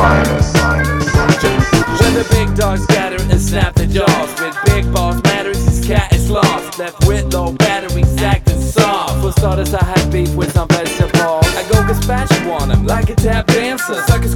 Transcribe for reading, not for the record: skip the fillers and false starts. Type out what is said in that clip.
When the big dogs gather and snap their jaws, with big boss matters, his cat is lost. Left with low batteries, acting soft. For starters, I had beef with some vegetables. I go gazpacho on him like a tap